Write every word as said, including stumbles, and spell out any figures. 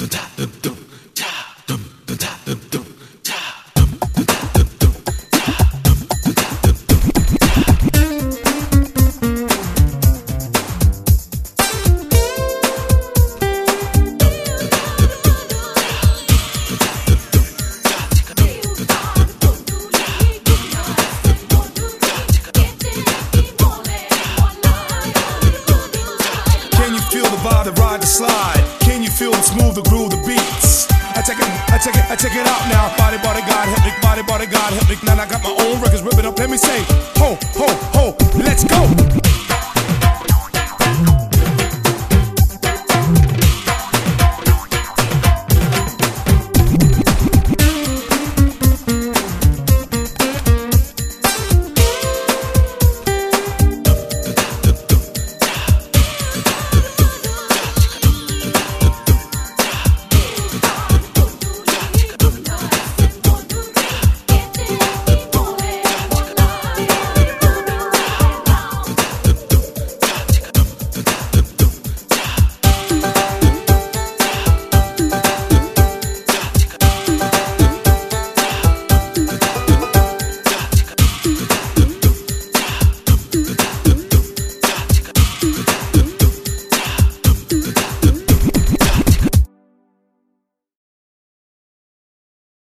The ride, the slide. Can you feel the smooth, the groove, the beats? I check it, I check it, I check it out now. Body, body, God, help me, body, body, God, help me. Now I got my own records ripping up. Let me say, ho, ho, ho, let's go.